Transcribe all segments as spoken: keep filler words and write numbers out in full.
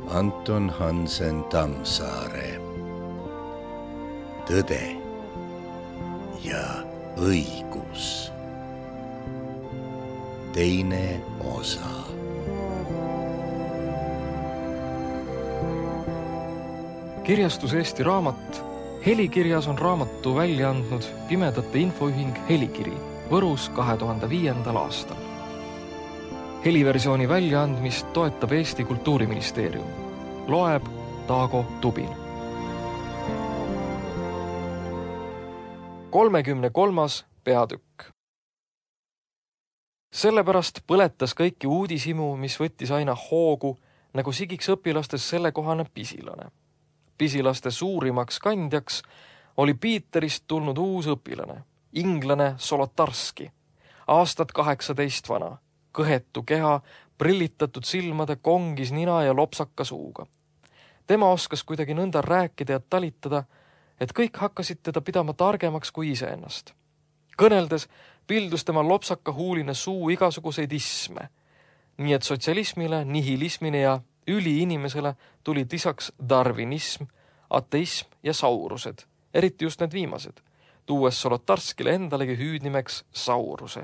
Anton Hansen Tammsaare. Tõde ja õigus. Teine osa. Kirjastus Eesti Raamat. Helikirjas on raamatu välja andnud Pimedate Infoühing Helikiri Võrus kahe tuhande viiendal aastal. Heliversiooni väljaandmist toetab Eesti Kultuuriministeerium. Loeb Taago Tubin. kolmekümne kolmas peatükk. Sellepärast põletas kõiki uudishimu, mis võttis aina hoogu, nagu sigiks õpilastes sellekohane pisilane. Pisilaste suurimaks kandjaks oli Piiterist tulnud uus õpilane, inglane Solotarski, aastat kaheksateist vana, kõhetu keha, prillitatud silmade, kongis nina ja lopsaka suuga. Tema oskas kuidagi nõnda rääkida ja talitada, et kõik hakkasid teda pidama targemaks kui iseennast. Kõneldes pildus tema lopsaka huuline suu igasuguseid isme, nii et sotsialismile, nihilismile ja üliinimesele tulid lisaks darwinism, ateism ja saurused, eriti just need viimased, tuues Solotarskile endalegi hüüdnimeks sauruse.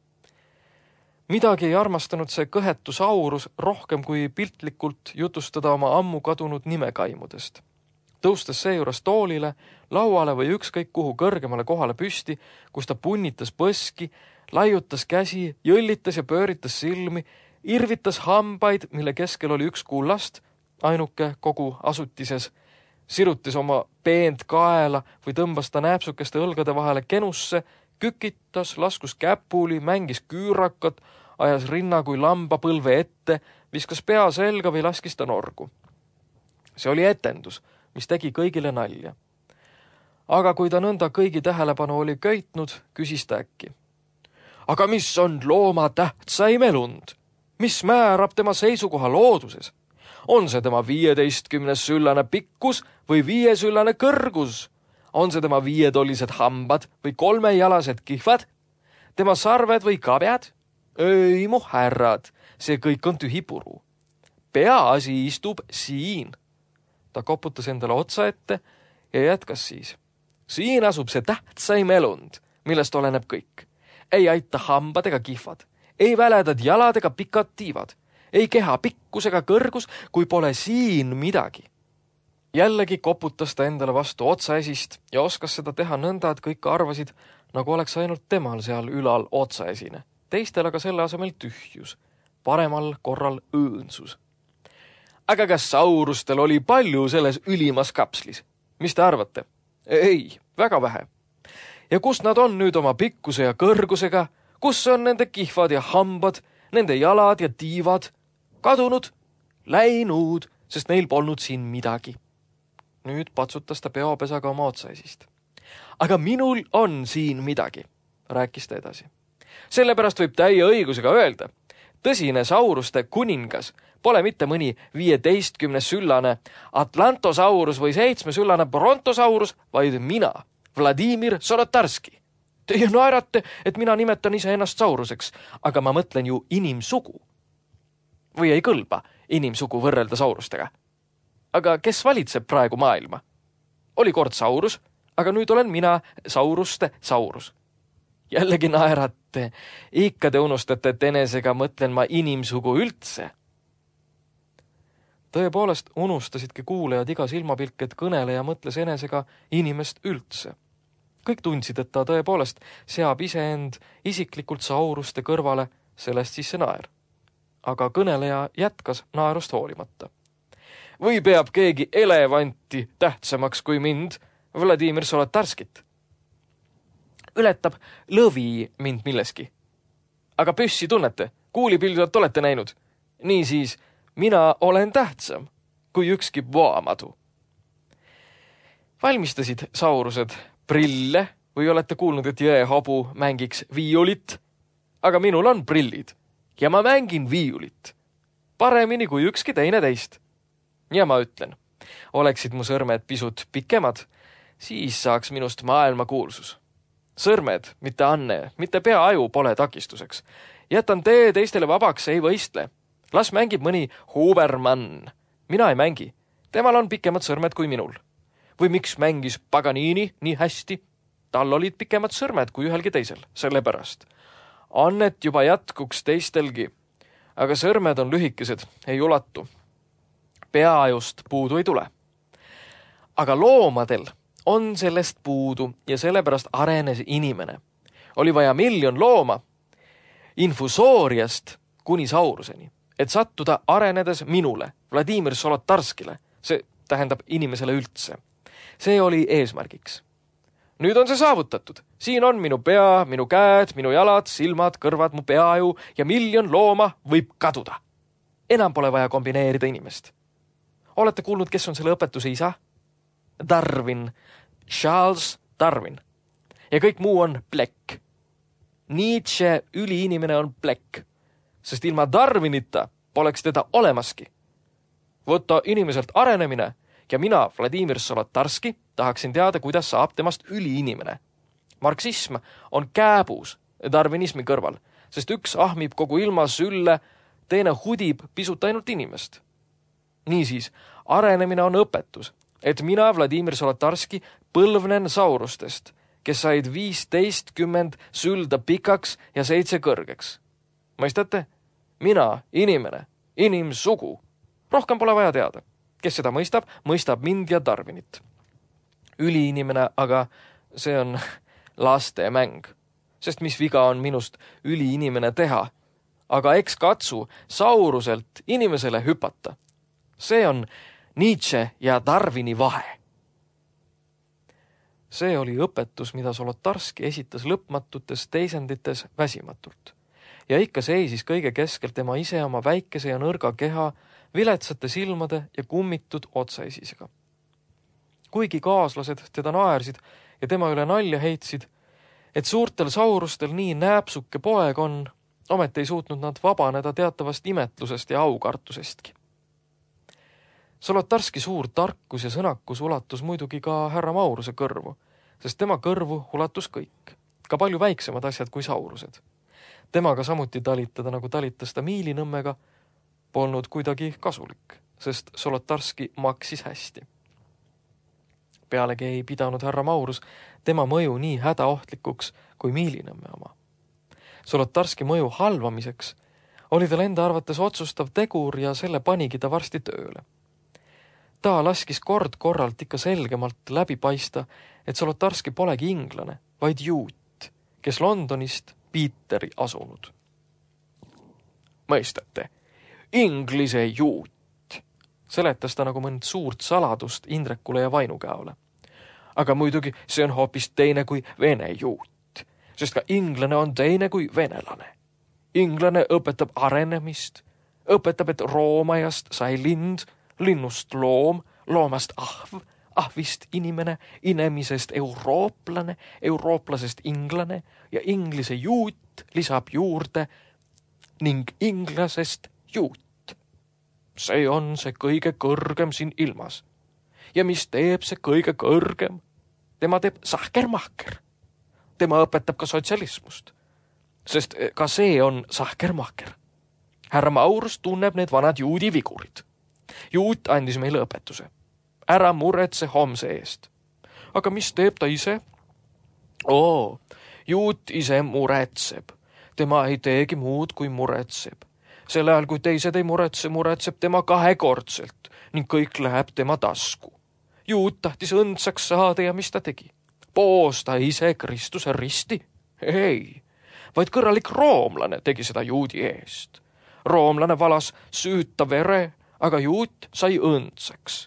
Midagi ei armastanud see kõhetu saurus rohkem kui piltlikult jutustada oma ammu kadunud nimekaimudest. Tõustes seejuures toolile, lauale või ükskõik kuhu kõrgemale kohale püsti, kus ta punnitas põski, laiutas käsi, jõllitas ja pööritas silmi, irvitas hambaid, mille keskel oli üks kullast, ainuke kogu asutises, sirutis oma peent kaela või tõmbas ta nääpsukeste õlgade vahele kenusse, kükitas, laskus käpuli, mängis küürakat, ajas rinna kui lamba põlve ette, viskas pea selga või laskis ta norgu. See oli etendus, mis tegi kõigile nalja. Aga kui ta nõnda kõigi tähelepanu oli köitnud, küsis ta äkki. Aga mis on looma tähtsaim elund? Mis määrab tema seisukoha looduses? On see tema viieteistkümnes süllane pikkus või viiesüllane kõrgus? On see tema viietollised hambad või kolmejalased kihvad? Tema sarved või kabjad? Ei, mu härrad, see kõik on tühi puru. Peaasi istub siin. Ta koputas endale otsa ette ja jätkas siis. Siin asub see tähtsaim elund, millest oleneb kõik. Ei aita hambad ega kihvad, ei väledad jalad ega pikad tiivad, ei keha pikkus ega kõrgus, kui pole siin midagi. Jällegi koputas ta endale vastu otsaesist ja oskas seda teha nõnda, et kõik arvasid, nagu oleks ainult temal seal ülal otsaesine. Teistel aga selle asemel tühjus, paremal korral õõnsus. Aga kas saurustel oli palju selles ülimas kapslis? Mis te arvate? Ei, väga vähe. Ja kus nad on nüüd oma pikkuse ja kõrgusega? Kus on nende kihvad ja hambad, nende jalad ja tiivad? Kadunud, läinud, sest neil polnud siin midagi. Nüüd patsutas ta peopesaga oma otsaesist. Aga minul on siin midagi, rääkis ta edasi. Sellepärast võib täie õigusega öelda, tõsine sauruste kuningas pole mitte mõni viieteistkümnes süllane Atlantosaurus või seitsmesüllane Brontosaurus, vaid mina, Vladimir Solotarski. Teie naerate, et mina nimetan ise ennast sauruseks, aga ma mõtlen ju inimsugu. Või ei kõlba inimsugu võrrelda saurustega. Aga kes valitseb praegu maailma? Oli kord saurus, aga nüüd olen mina sauruste saurus. Jällegi naerate, ikka te unustate, et enesega mõtlen ma inimsugu üldse. Tõepoolest unustasidki kuulejad iga silmapilk, et kõneleja mõtles enesega inimest üldse. Kõik tundsid, et ta tõepoolest seab iseend isiklikult sauruste kõrvale, sellest siis see naer. Aga kõneleja jätkas naerust hoolimata. Või peab keegi elevanti tähtsamaks kui mind, Vladimir Solotarskit? Ületab lõvi mind milleski. Aga püssi tunnete, kuulipildujat olete näinud. Niisiis, mina olen tähtsam kui ükski voamadu. Valmistasid saurused prille või olete kuulnud, et jõehobu mängiks viiulit? Aga minul on prillid ja ma mängin viiulit. Paremini kui ükski teine teist. Ja ma ütlen, oleksid mu sõrmed pisut pikemad, siis saaks minust maailma kuulsus. Sõrmed, mitte anne, mitte peaaju pole takistuseks. Jätan tee teistele vabaks, ei võistle. Las mängib mõni Hubermann. mina ei mängi, temal on pikemad sõrmed kui minul. Või miks mängis Paganini nii hästi? Tal olid pikemad sõrmed kui ühelgi teisel, sellepärast. Annet juba jätkuks teistelgi, aga sõrmed on lühikesed, ei ulatu. Peaajust puudu ei tule. Aga loomadel on sellest puudu ja sellepärast arenes inimene. Oli vaja miljon looma infusooriast kuni sauruseni, et sattuda arenedes minule, Vladimir Solotarskile. See tähendab inimesele üldse. See oli eesmärgiks. Nüüd on see saavutatud. Siin on minu pea, minu käed, minu jalad, silmad, kõrvad, mu peaju ja miljon looma võib kaduda. Enam pole vaja kombineerida inimest. Olete kuulnud, kes on selle õpetuse isa? Darwin, Charles Darwin. Ja kõik muu on plekk. Nietzsche üliinimene on plekk, sest ilma Darwinita poleks teda olemaski. Võtta inimeselt arenemine ja mina, Vladimir Solotarski, tahaksin teada, kuidas saab temast üliinimene. Marksism on kääbus darwinismi kõrval, sest üks ahmib kogu ilma sülle, teine hudib pisut ainult inimest. Niisiis, arenemine on õpetus, et mina, Vladimir Solotarski, põlvnen saurustest, kes said viisteistkümmend sülda pikaks ja seitse kõrgeks. Mõistate? Mina, inimene, inimsugu. Rohkem pole vaja teada. Kes seda mõistab, mõistab mind ja Darwinit. Üliinimene, aga see on laste mäng. Sest mis viga on minust üliinimene teha? Aga eks katsu sauruselt inimesele hüpata. See on Nietzsche ja Darwini vahe. See oli õpetus, mida Solotarski esitas lõpmatutes teisendites väsimatult. Ja ikka seisis kõige keskel tema ise oma väikese ja nõrga keha, viletsate silmade ja kummitud otsaisisega. Kuigi kaaslased teda naersid ja tema üle nalja heitsid, et suurtel saurustel nii nääpsuke poeg on, ometi ei suutnud nad vabaneda teatavast imetlusest ja aukartusestki. Solotarski suur tarkus ja sõnakus ulatus muidugi ka härra Mauruse kõrvu, sest tema kõrvu ulatus kõik, ka palju väiksemad asjad kui saurused. Temaga samuti talitada, nagu talitas ta Miilinõmmega, polnud kuidagi kasulik, sest Solotarski maksis hästi. Pealegi ei pidanud härra Maurus tema mõju nii hädaohtlikuks kui Miilinõmme oma. Solotarski mõju halvamiseks oli tal enda arvates otsustav tegur ja selle panigi ta varsti tööle. Ta laskis kord korralt ikka selgemalt läbi paista, et Solotarski polegi inglane, vaid juut, kes Londonist Piiteri asunud. Mõistate, inglise juut, seletas ta nagu mõnd suurt saladust Indrekule ja Vainukäole. Aga muidugi see on hoopis teine kui vene juut, sest ka inglane on teine kui venelane. Inglane õpetab arenemist, õpetab, et roomajast sai lind, linnust loom, loomast ahv, ahvist inimene, inimesest eurooplane, eurooplasest inglane ja inglise juut lisab juurde ning inglasest juut. See on see kõige kõrgem siin ilmas. Ja mis teeb see kõige kõrgem? Tema teeb sahkermahker. Tema õpetab ka sotsialismust, sest ka see on sahkermahker. Härra Maurus tunneb need vanad juudi vigurid. Juut andis meile õpetuse. Ära muretse homse eest. Aga mis teeb ta ise? Oo, juut ise muretseb. Tema ei teegi muud kui muretseb. Selle ajal, kui teised ei muretse, muretseb tema kahekordselt ning kõik läheb tema tasku. Juut tahtis õndsaks saada ja mis ta tegi? Poos ta ise Kristuse risti? Ei, vaid kõrralik roomlane tegi seda juudi eest. Roomlane valas süüta vere, aga juut sai õndsaks.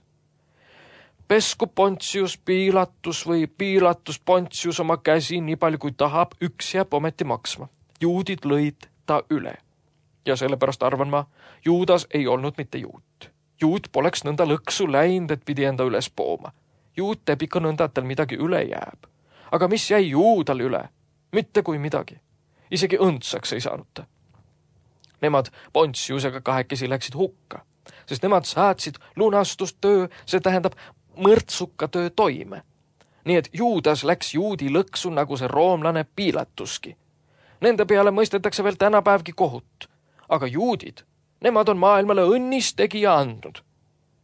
Pesku Pontius Pilatus või Pilatus Pontius oma käsi nii palju kui tahab, üks jääb ometi maksma. Juudid lõid ta üle. Ja sellepärast arvan ma, Juudas ei olnud mitte juut. Juut poleks nõnda lõksu läinud, et pidi enda üles pooma. Juut teeb ikka nõnda, et tal midagi üle jääb. Aga mis jäi Juudal üle? Mitte kui midagi. Isegi õndsaks ei saanud ta. Nemad Pontiusega kahekesi läksid hukka, sest nemad saatsid lunastustöö, see tähendab mõrtsuka töö toime. Nii et Juudas läks juudi lõksu nagu see roomlane Pilatuski. Nende peale mõistetakse veel tänapäevgi kohut. Aga juudid, nemad on maailmale õnnistegija andnud.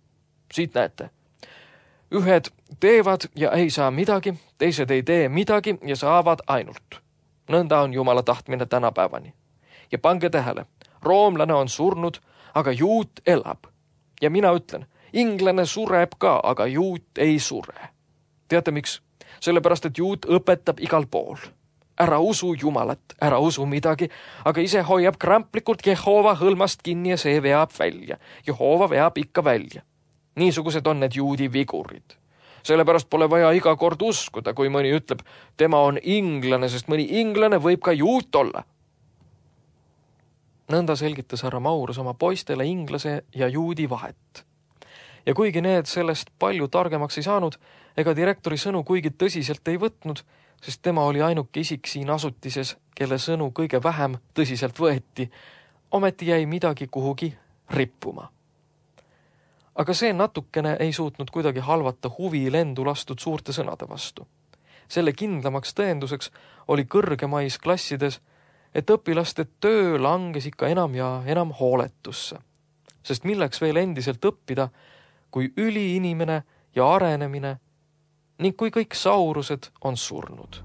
siit näete. Ühed teevad ja ei saa midagi, teised ei tee midagi ja saavad ainult. Nõnda on Jumala tahtmine tänapäevani. Ja pange tähele, roomlane on surnud, aga juut elab. Ja mina ütlen, inglane sureb ka, aga juut ei sure. Teate miks? Sellepärast, et juut õpetab igal pool. Ära usu Jumalat, ära usu midagi, aga ise hoiab kramplikult Jehova hõlmast kinni ja see veab välja. Jehova veab ikka välja. Niisugused on need juudi vigurid. Sellepärast pole vaja iga kord uskuda, kui mõni ütleb, tema on inglane, sest mõni inglane võib ka juut olla. Nõnda selgitas härra Maurus oma poistele inglase ja juudi vahet. Ja kuigi need sellest palju targemaks ei saanud, ega direktori sõnu kuigi tõsiselt ei võtnud, sest tema oli ainuke isik siin asutises, kelle sõnu kõige vähem tõsiselt võeti, ometi jäi midagi kuhugi rippuma. Aga see natukene ei suutnud kuidagi halvata huvi lendu lastud suurte sõnade vastu. Selle kindlamaks tõenduseks oli kõrgemais klassides, et õpilaste töö langes ikka enam ja enam hooletusse. Sest milleks veel endiselt õppida, kui üliinimene ja arenemine ning kui kõik saurused on surnud.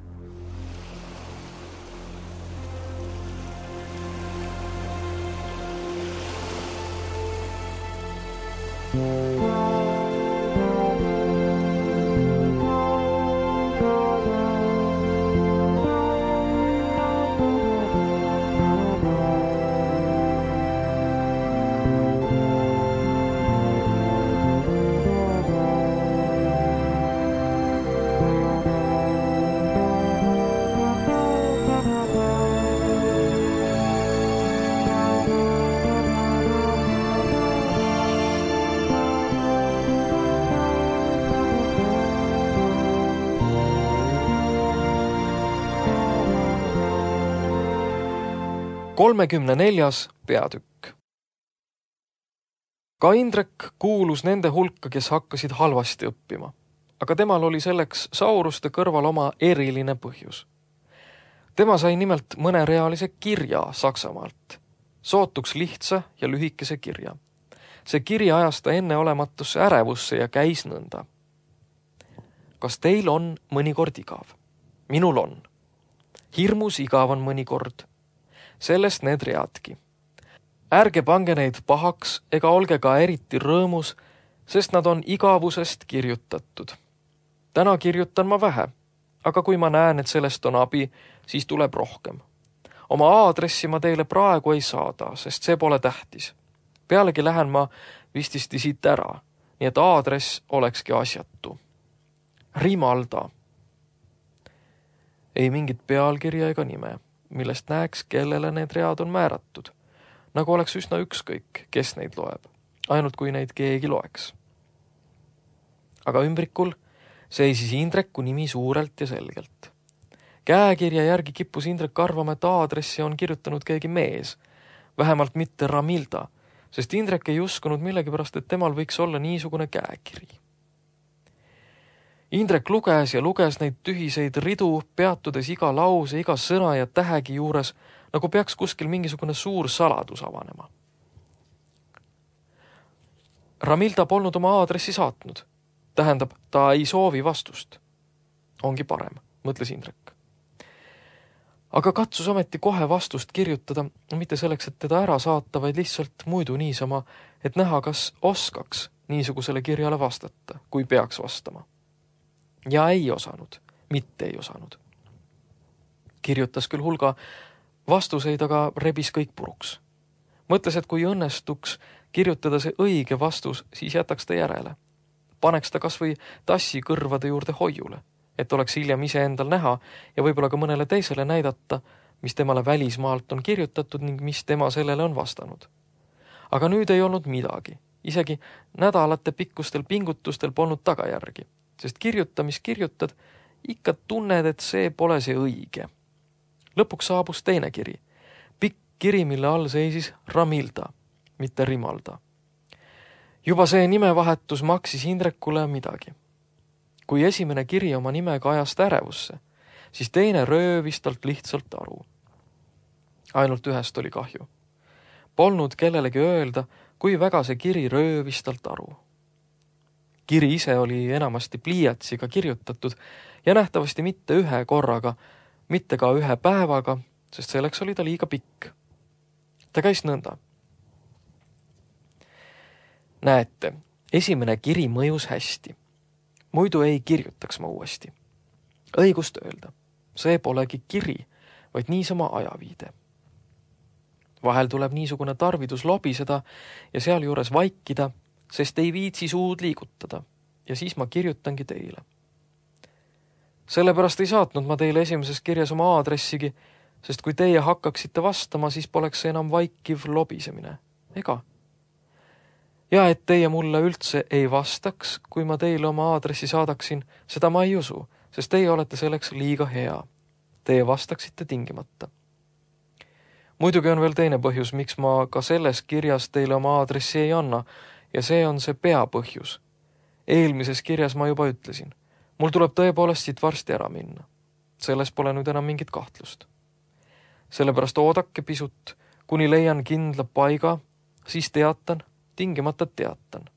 kolmekümne neljas peatükk. Ka Indrek kuulus nende hulka, kes hakkasid halvasti õppima, aga temal oli selleks sauruste kõrval oma eriline põhjus. Tema sai nimelt mõnerealise kirja Saksamaalt, sootuks lihtsa ja lühikese kirja. See kiri ajas ta enneolematusse ärevusse ja käis nõnda. Kas teil on mõnikord igav? Minul on. Hirmus igav on mõnikord. Sellest need readki. Ärge pange neid pahaks ega olge ka eriti rõõmus, sest nad on igavusest kirjutatud. Täna kirjutan ma vähe, aga kui ma näen, et sellest on abi, siis tuleb rohkem. Oma aadressi ma teile praegu ei saada, sest see pole tähtis. Pealegi lähen ma vististi siit ära, nii et aadress olekski asjatu. Rimalda. Ei mingit pealkirja ega nime, millest näeks, kellele need read on määratud, nagu oleks üsna ükskõik, kes neid loeb, ainult kui neid keegi loeks. Aga ümbrikul seisis Indreku nimi suurelt ja selgelt. Käekirja järgi kippus Indrek arvama, et aadressi on kirjutanud keegi mees, vähemalt mitte Ramilda, sest Indrek ei uskunud millegipärast, et temal võiks olla niisugune käekiri. Indrek luges ja luges neid tühiseid ridu, peatudes iga lause, iga sõna ja tähegi juures, nagu peaks kuskil mingisugune suur saladus avanema. Ramilda polnud oma aadressi saatnud. Tähendab, ta ei soovi vastust. Ongi parem, mõtles Indrek. Aga katsus ometi kohe vastust kirjutada, mitte selleks, et teda ära saata, vaid lihtsalt muidu niisama, et näha, kas oskaks niisugusele kirjale vastata, kui peaks vastama. Ja ei osanud, mitte ei osanud. Kirjutas küll hulga vastuseid, aga rebis kõik puruks. Mõtles, et kui õnnestuks kirjutada see õige vastus, siis jätaks ta järele. Paneks ta kas või tassi kõrvade juurde hoiule, et oleks hiljem ise endal näha ja võib-olla ka mõnele teisele näidata, mis temale välismaalt on kirjutatud ning mis tema sellele on vastanud. Aga nüüd ei olnud midagi. Isegi nädalate pikkustel pingutustel polnud tagajärgi. Sest kirjuta, mis kirjutad, ikka tunned, et see pole see õige. Lõpuks saabus teine kiri. Pikk kiri, mille all seisis Ramilda, mitte Rimalda. Juba see nimevahetus maksis Indrekule midagi. Kui esimene kiri oma nimega ajast ärevusse, siis teine röövis talt lihtsalt aru. Ainult ühest oli kahju. Polnud kellelegi öelda, kui väga see kiri röövis talt aru. Kiri ise oli enamasti pliiatsiga kirjutatud ja nähtavasti mitte ühe korraga, mitte ka ühe päevaga, sest selleks oli ta liiga pikk. Ta käis nõnda. Näete, esimene kiri mõjus hästi. Muidu ei kirjutaks ma uuesti. Õigust öelda, see polegi kiri, vaid niisama ajaviide. Vahel tuleb niisugune tarvidus lobiseda ja sealjuures vaikida, sest ei viitsi suud liigutada ja siis ma kirjutangi teile. Sellepärast ei saatnud ma teile esimeses kirjas oma aadressigi, sest kui teie hakkaksite vastama, siis poleks see enam vaikiv lobisemine. Ega? Ja et teie mulle üldse ei vastaks, kui ma teile oma aadressi saadaksin, seda ma ei usu, sest teie olete selleks liiga hea. Teie vastaksite tingimata. Muidugi on veel teine põhjus, miks ma ka selles kirjas teile oma aadressi ei anna, ja see on see peapõhjus. Eelmises kirjas ma juba ütlesin. Mul tuleb tõepoolest siit varsti ära minna. Selles pole nüüd enam mingit kahtlust. Sellepärast oodake pisut, kuni leian kindla paiga, siis teatan, tingimata teatan.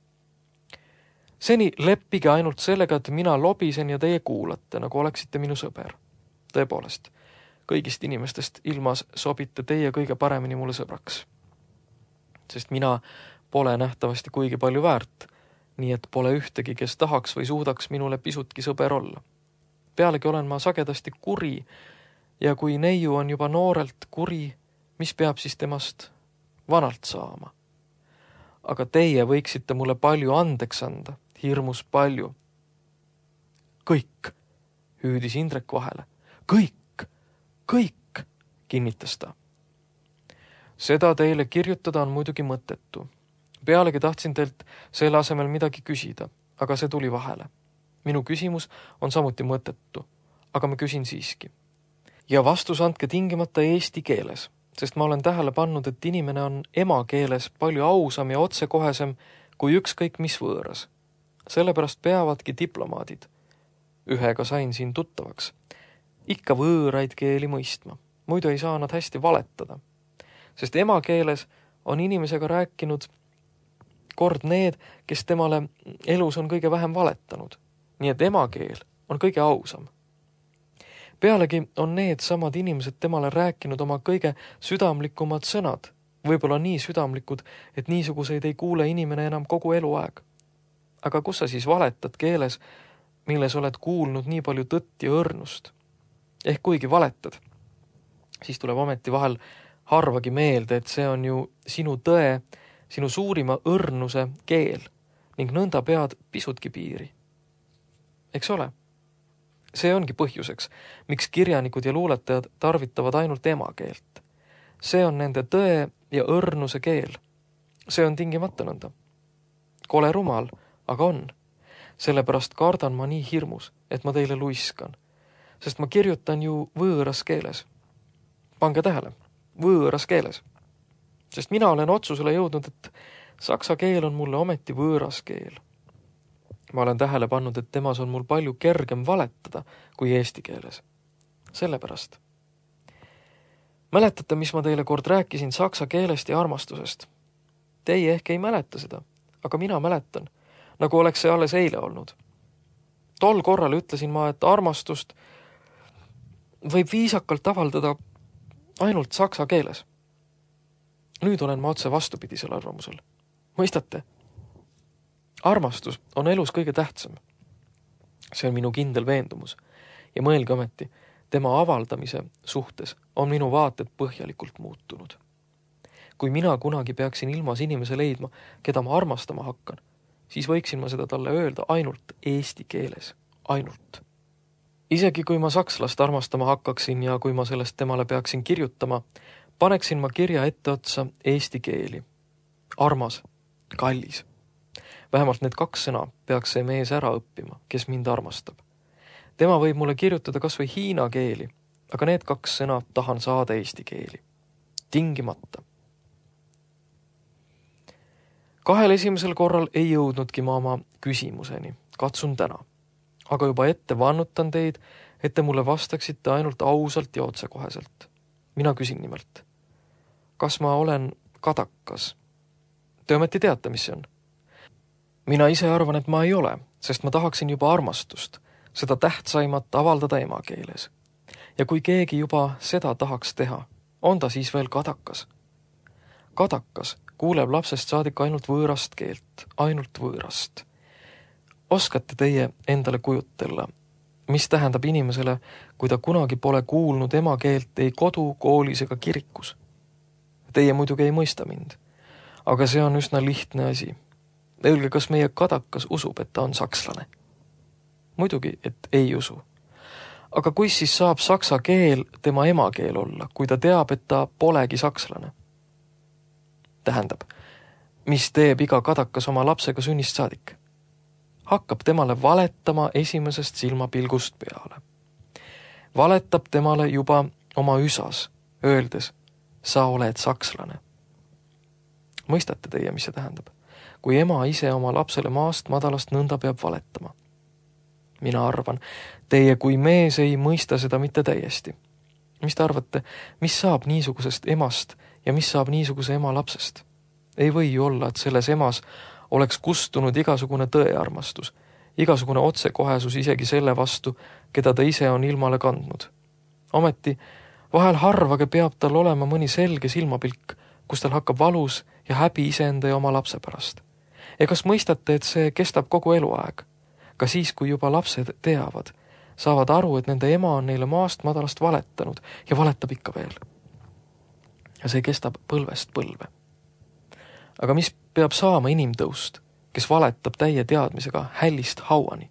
Seni leppige ainult sellega, et mina lobisen ja teie kuulate, nagu oleksite minu sõber. Tõepoolest, kõigist inimestest ilmas sobite teie kõige paremini mulle sõbraks. Sest mina pole nähtavasti kuigi palju väärt, nii et pole ühtegi, kes tahaks või suudaks minule pisutki sõber olla. Pealegi olen ma sagedasti kuri ja kui neiu on juba noorelt kuri, mis peab siis temast vanalt saama. Aga teie võiksite mulle palju andeks anda, hirmus palju. Kõik, hüüdis Indrek vahele. Kõik, kõik, kinnitas ta. Seda teile kirjutada on muidugi mõttetu. Pealegi tahtsin teilt selle asemel midagi küsida, aga see tuli vahele. Minu küsimus on samuti mõttetu, aga ma küsin siiski. Ja vastus andke tingimata eesti keeles, sest ma olen tähele pannud, et inimene on emakeeles palju ausam ja otsekohesem kui ükskõik mis võõras. Sellepärast peavadki diplomaadid. Ühega sain siin tuttavaks. Ikka võõraid keeli mõistma. Muidu ei saa nad hästi valetada. Sest emakeeles on inimesega rääkinud kord need, kes temale elus on kõige vähem valetanud. Nii et emakeel on kõige ausam. Pealegi on need samad inimesed temale rääkinud oma kõige südamlikumad sõnad. Võib-olla nii südamlikud, et niisuguseid ei kuule inimene enam kogu eluaeg. Aga kus sa siis valetad keeles, milles oled kuulnud nii palju tõtt ja õrnust? Ehk kuigi valetad, siis tuleb ometi vahel harvagi meelde, et see on ju sinu tõe, sinu suurima õrnuse keel ning nõnda pead pisutki piiri. Eks ole? See ongi põhjuseks, miks kirjanikud ja luuletajad tarvitavad ainult emakeelt. See on nende tõe ja õrnuse keel. See on tingimata nõnda. Kole rumal, aga on. Sellepärast kardan ma nii hirmus, et ma teile luiskan. Sest ma kirjutan ju võõras keeles. Pange tähele, võõras keeles. Sest mina olen otsusele jõudnud, et saksa keel on mulle ometi võõras keel. Ma olen tähele pannud, et temas on mul palju kergem valetada kui eesti keeles. Sellepärast. Mäletate, mis ma teile kord rääkisin saksa keelest ja armastusest? Teie ehk ei mäleta seda, aga mina mäletan, nagu oleks see alles eile olnud. Tol korral ütlesin ma, et armastust võib viisakalt avaldada ainult saksa keeles. Nüüd olen ma otse vastupidisel arvamusel. Mõistate? Armastus on elus kõige tähtsam. See on minu kindel veendumus. Ja mõelge ometi, tema avaldamise suhtes on minu vaated põhjalikult muutunud. Kui mina kunagi peaksin ilmas inimese leidma, keda ma armastama hakkan, siis võiksin ma seda talle öelda ainult eesti keeles. Ainult. Isegi kui ma sakslast armastama hakkaksin ja kui ma sellest temale peaksin kirjutama, paneksin ma kirja etteotsa eesti keeli. Armas, kallis. Vähemalt need kaks sõna peaks see mees ära õppima, kes mind armastab. Tema võib mulle kirjutada kas või hiina keeli, aga need kaks sõna tahan saada eesti keeli. Tingimata. Kahel esimesel korral ei jõudnudki ma oma küsimuseni. Katsun täna. Aga juba ette vannutan teid, et te mulle vastaksite ainult ausalt ja otsekoheselt. Mina küsin nimelt. Kas ma olen kadakas? Te ometi teate, mis see on? mina ise arvan, et ma ei ole, sest ma tahaksin juba armastust, seda tähtsaimat avaldada emakeeles. Ja kui keegi juba seda tahaks teha, on ta siis veel kadakas. Kadakas kuuleb lapsest saadik ainult võõrast keelt, ainult võõrast. Oskate teie endale kujutella, mis tähendab inimesele, kui ta kunagi pole kuulnud emakeelt ei kodu, koolis ega kirikus? Teie muidugi ei mõista mind, aga see on üsna lihtne asi. Öelge, kas meie kadakas usub, et ta on sakslane? Muidugi, et ei usu. Aga kui siis saab saksa keel tema emakeel olla, kui ta teab, et ta polegi sakslane? Tähendab, mis teeb iga kadakas oma lapsega sünnist saadik? Hakkab temale valetama esimesest silmapilgust peale. Valetab temale juba oma üsas, öeldes, sa oled sakslane. Mõistate teie, mis see tähendab? Kui ema ise oma lapsele maast madalast nõnda peab valetama. Mina arvan, teie kui mees ei mõista seda mitte täiesti. Mis te arvate, mis saab niisugusest emast ja mis saab niisuguse ema lapsest? Ei või ju olla, et selles emas oleks kustunud igasugune tõearmastus, igasugune otsekohesus isegi selle vastu, keda ta ise on ilmale kandnud. Ometi, vahel harvage peab tal olema mõni selge silmapilk, kus tal hakkab valus ja häbi iseenda ja oma lapse pärast. Ja kas mõistate, et see kestab kogu eluaeg? Ka siis, kui juba lapsed teavad, saavad aru, et nende ema on neile maast madalast valetanud ja valetab ikka veel. Ja see kestab põlvest põlve. Aga mis peab saama inimtõust, kes valetab täie teadmisega hällist hauani?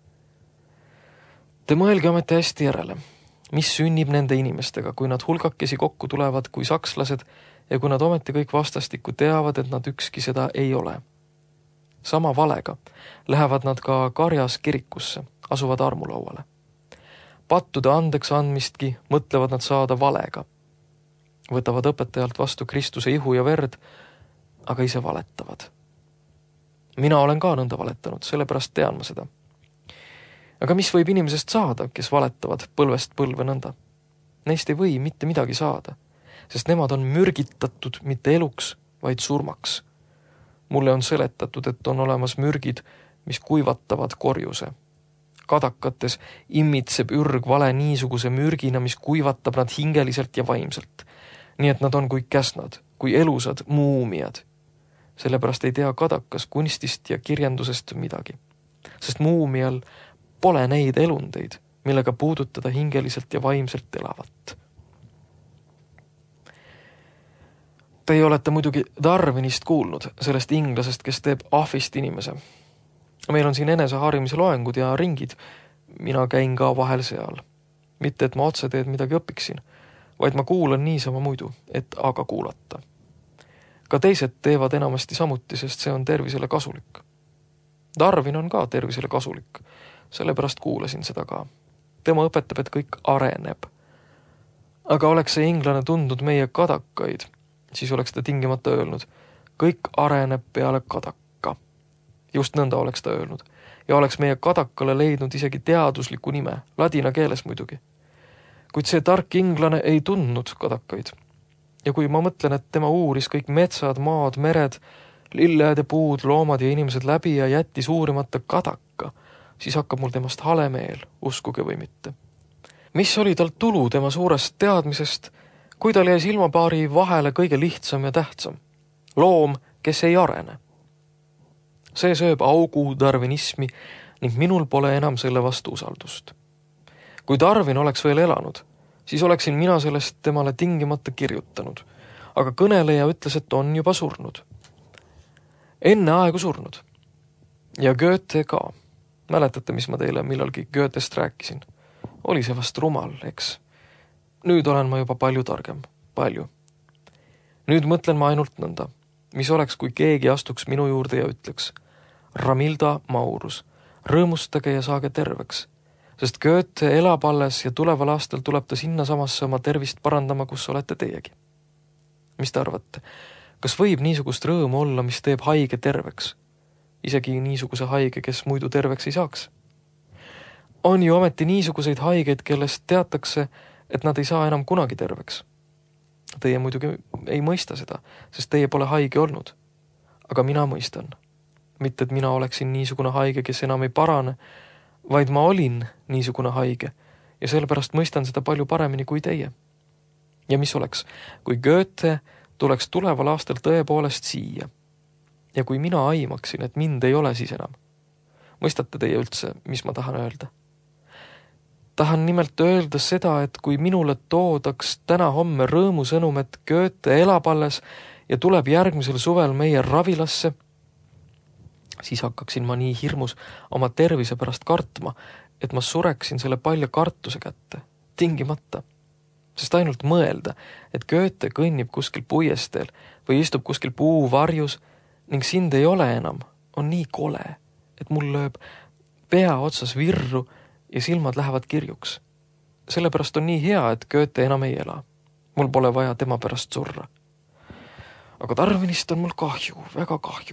Te mõelge ometi hästi järele, mis sünnib nende inimestega, kui nad hulgakesi kokku tulevad kui sakslased ja kui nad ometi kõik vastastikku teavad, et nad ükski seda ei ole. Sama valega lähevad nad ka karjas kirikusse, asuvad armulauale. Pattude andeks andmistki mõtlevad nad saada valega. Võtavad õpetajalt vastu Kristuse ihu ja verd, aga ise valetavad. Mina olen ka nõnda valetanud, sellepärast tean ma seda. Aga mis võib inimesest saada, kes valetavad põlvest põlve nõnda? Neist ei või mitte midagi saada, sest nemad on mürgitatud mitte eluks, vaid surmaks. Mulle on seletatud, et on olemas mürgid, mis kuivatavad korjuse. Kadakates immitseb ürgvale niisuguse mürgina, mis kuivatab nad hingeliselt ja vaimselt. Nii et nad on kui käsnad, kui elusad muumiad. Sellepärast ei tea kadakas kunstist ja kirjandusest midagi. Sest muumial pole neid elundeid, millega puudutada hingeliselt ja vaimselt elavat. Teie olete muidugi Darwinist kuulnud, sellest inglasest, kes teeb ahvist inimese. Meil on siin eneseharimise loengud ja ringid. Mina käin ka vahel seal. Mitte, et ma otse teed midagi õpiksin, vaid ma kuulan niisama muidu, et aga kuulata. Ka teised teevad enamasti samuti, sest see on tervisele kasulik. Darwin on ka tervisele kasulik, sellepärast kuulasin seda ka. Tema õpetab, et kõik areneb. Aga oleks see inglane tundnud meie kadakaid, siis oleks ta tingimata öelnud, kõik areneb peale kadaka. Just nõnda oleks ta öelnud. Ja oleks meie kadakale leidnud isegi teadusliku nime, ladina keeles muidugi. Kuid see tark inglane ei tundnud kadakaid. Ja kui ma mõtlen, et tema uuris kõik metsad, maad, mered, lilleed ja puud, loomad ja inimesed läbi ja jättis uurimata kadaka, siis hakkab mul temast hale meel, uskuge või mitte. Mis oli tal tulu tema suurest teadmisest, kui tal jäi silmapaari vahele kõige lihtsam ja tähtsam? Loom, kes ei arene. See sööb augu darwinismi ning minul pole enam selle vastu usaldust. Kui Darwin oleks veel elanud, siis oleksin mina sellest temale tingimata kirjutanud, aga kõneleja ütles, et on juba surnud. Enne aegu surnud. Ja Goethe ka. Mäletate, mis ma teile millalgi Goethest rääkisin? Oli see vast rumal, eks? Nüüd olen ma juba palju targem, palju. Nüüd mõtlen ma ainult nõnda, mis oleks, kui keegi astuks minu juurde ja ütleks, Ramilda Maurus, rõõmustage ja saage terveks, sest Goethe elab alles ja tuleval aastal tuleb ta sinna samasse oma tervist parandama, kus olete teiegi. Mis te arvate? Kas võib niisugust rõõmu olla, mis teeb haige terveks? Isegi niisuguse haige, kes muidu terveks ei saaks? On ju ometi niisuguseid haigeid, kellest teatakse, et nad ei saa enam kunagi terveks. Teie muidugi ei mõista seda, sest teie pole haige olnud. Aga mina mõistan. mitte et mina oleksin niisugune haige, kes enam ei parane, vaid ma olin niisugune haige ja sellepärast mõistan seda palju paremini kui teie. Ja mis oleks, kui Goethe tuleks tuleval aastal tõepoolest siia ja kui mina aimaksin, et mind ei ole siis enam. Mõistate teie üldse, mis ma tahan öelda? Tahan nimelt öelda seda, et kui minule toodaks täna homme rõõmusõnum, et Goethe elab alles ja tuleb järgmisel suvel meie ravilasse, siis hakkaksin ma nii hirmus oma tervise pärast kartma, et ma sureksin selle palja kartuse kätte, tingimata. Sest ainult mõelda, et Goethe kõnnib kuskil puiesteel või istub kuskil puu varjus ning sind ei ole enam, on nii kole, et mul lööb pea otsas virru ja silmad lähevad kirjuks. Sellepärast on nii hea, et Goethe enam ei ela. Mul pole vaja tema pärast surra. Aga Darwinist on mul kahju, väga kahju.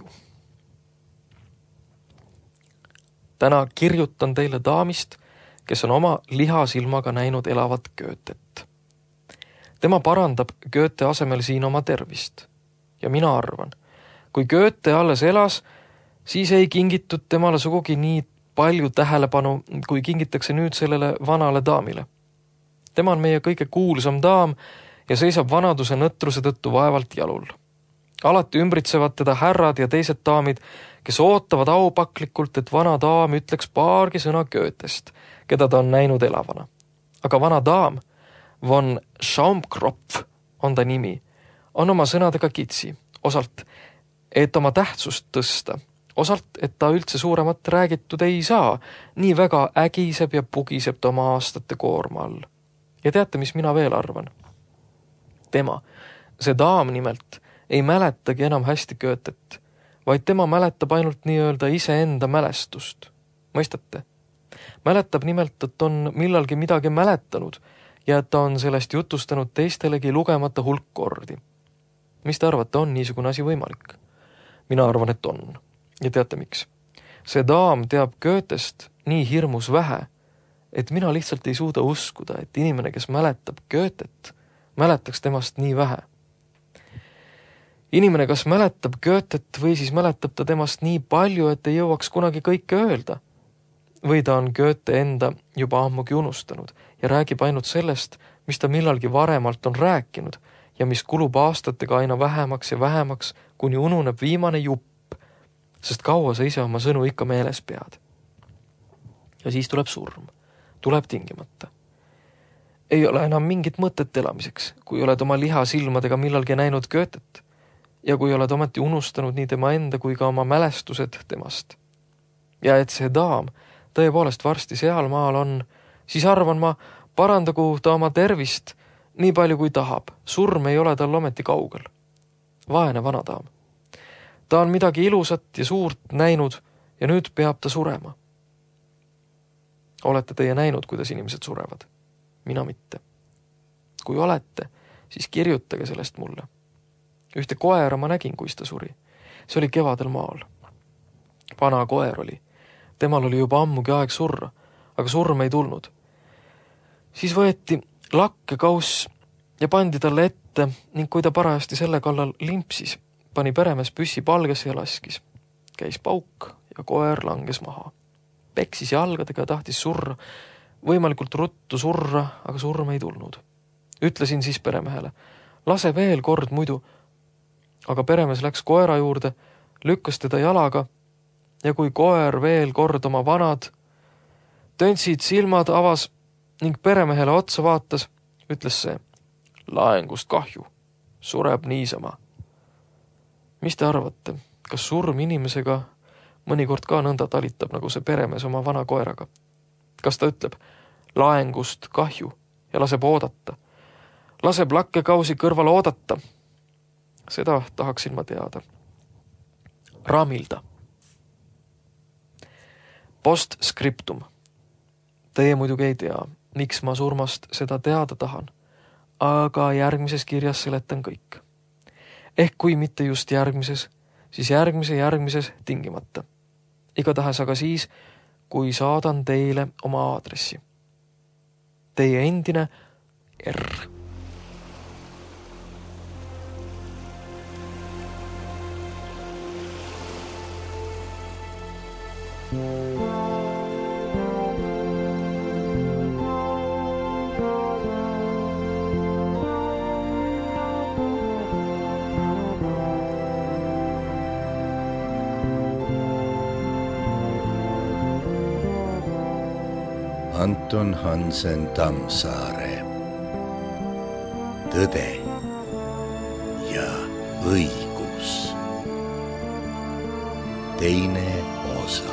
Täna kirjutan teile daamist, kes on oma lihasilmaga näinud elavat Goethet. Tema parandab Goethe asemel siin oma tervist. Ja mina arvan, kui Goethe alles elas, siis ei kingitud temale sugugi nii palju tähelepanu, kui kingitakse nüüd sellele vanale daamile. Tema on meie kõige kuulsam daam ja seisab vanaduse nõtruse tõttu vaevalt jalul. Alati ümbritsevad teda härrad ja teised daamid, kes ootavad aupaklikult, et vana daam ütleks paargi sõna Goethest, keda ta on näinud elavana. Aga vana daam, von Schaumkropf on ta nimi, on oma sõnadega kitsi, osalt, et oma tähtsust tõsta, osalt, et ta üldse suuremat räägitud ei saa, nii väga ägiseb ja pugiseb ta oma aastate koorma all. Ja teate, mis mina veel arvan? Tema, see daam nimelt, ei mäletagi enam hästi Goethet, vaid tema mäletab ainult nii-öelda iseenda mälestust. Mõistate? Mäletab nimelt, et on millalgi midagi mäletanud ja et ta on sellest jutustanud teistelegi lugemata hulk kordi. Mis te arvate, on niisugune asi võimalik? Mina arvan, et on. Ja teate miks? See daam teab Goethest nii hirmus vähe, et mina lihtsalt ei suuda uskuda, et inimene, kes mäletab Goethet, mäletaks temast nii vähe. Inimene kas mäletab Goethet või siis mäletab ta temast nii palju, et ei jõuaks kunagi kõike öelda. Või ta on Goethe enda juba ammugi unustanud ja räägib ainult sellest, mis ta millalgi varemalt on rääkinud ja mis kulub aastatega aina vähemaks ja vähemaks, kuni ununeb viimane jupp, sest kaua sa ise oma sõnu ikka meeles pead. Ja siis tuleb surm, tuleb tingimata. Ei ole enam mingit mõtet elamiseks, kui oled oma liha silmadega millalgi näinud Goethet ja kui oled ometi unustanud nii tema enda kui ka oma mälestused temast. Ja et see daam tõepoolest varsti seal maal on, siis arvan ma, parandagu ta oma tervist nii palju kui tahab. Surm ei ole tal ometi kaugel. Vaene vana daam. Ta on midagi ilusat ja suurt näinud ja nüüd peab ta surema. Olete teie näinud, kuidas inimesed surevad? Mina mitte. Kui olete, siis kirjutage sellest mulle. Ühte koera ma nägin, kui ta suri. See oli kevadel maal. Vana koer oli. Temal oli juba ammugi aeg surra, aga surm ei tulnud. Siis võeti lakkekauss ja pandi talle ette ning kui ta parajasti selle kallal limpsis, pani peremees püssi palgesse ja laskis. Käis pauk ja koer langes maha. Peksis jalgadega ja tahtis surra, võimalikult ruttu surra, aga surm ei tulnud. Ütlesin siis peremehele, lase veel kord muidu, aga peremees läks koera juurde, lükkas teda jalaga ja kui koer veel kord oma vanad töntsid silmad avas ning peremehele otsa vaatas, ütles see, laengust kahju, sureb niisama. Mis te arvate, kas surm inimesega mõnikord ka nõnda talitab, nagu see peremees oma vana koeraga? Kas ta ütleb, laengust kahju ja laseb oodata? Laseb lakkekausi kõrval oodata? Seda tahaksin ma teada. Ramilda. Postscriptum. Teie muidugi ei tea, miks ma surmast seda teada tahan, aga järgmises kirjas seletan kõik. Ehk kui mitte just järgmises, siis järgmise järgmises tingimata. Igatahes aga siis, kui saadan teile oma aadressi. Teie endine R. Anton Hansen Tammsaare. Tõde ja õigus. Teine osa.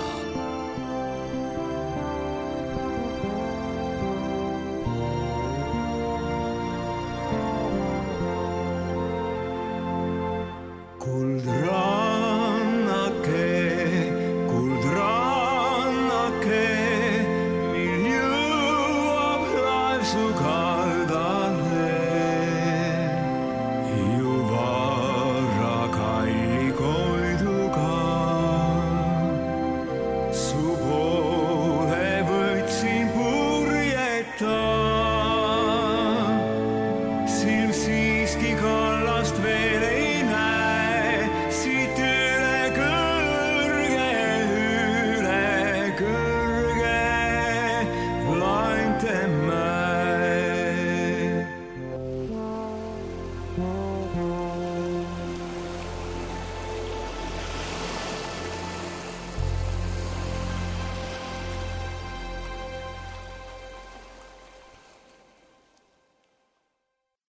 Kuldrannake, kuldrannake, mil jõuab laev su ka.